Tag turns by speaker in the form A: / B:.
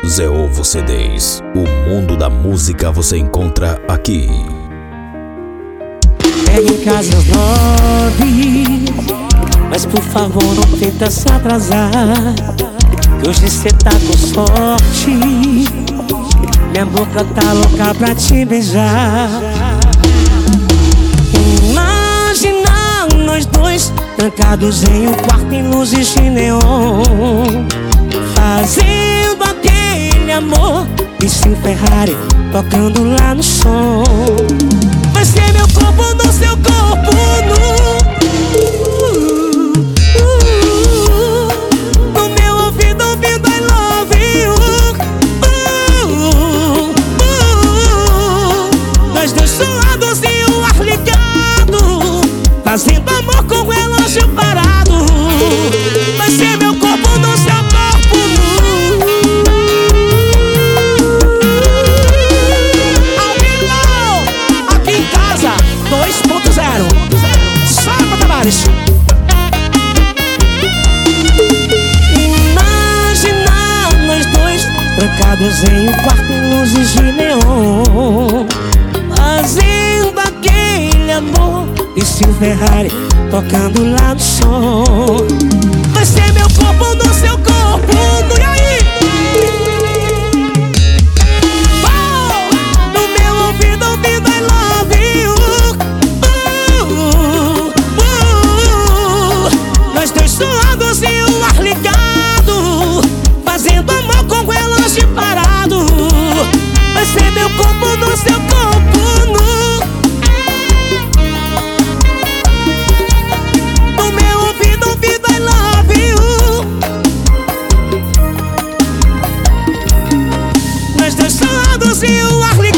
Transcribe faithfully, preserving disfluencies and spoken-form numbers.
A: Zé Ovo C Ds. O mundo da música você encontra aqui.
B: Pega em casa às nove, mas por favor não tenta se atrasar, que hoje cê tá com sorte. Minha boca tá louca pra te beijar. Imagina nós dois trancados em um quarto em luzes de neon, fazendo aquele amor, e se o Ferrari tocando lá no som. Vai ser meu corpo no seu corpo nu, no meu ouvido ouvindo I love you. Nós dois suados e o ar ligado, fazendo amor com o relógio parado. Vai ser meu corpo no seu corpo nu. Aqui em casa, dois ponto zero. Só para Tavares. Imagina nós dois trancados em um quarto em luzes de neon, fazendo aquele amor, e se o Ferrari tocando lá no som. Vai ser meu corpo no seu corpo nu. E aí? Oh, no meu ouvido ouvindo I love you. uh, uh, Nós dois suados e o ar ligado, fazendo amor com o relógio parado. Vai ser meu corpo no seu corpo nu. No meu ouvido ouvindo I love you. Nós dois suados e o ar ligado.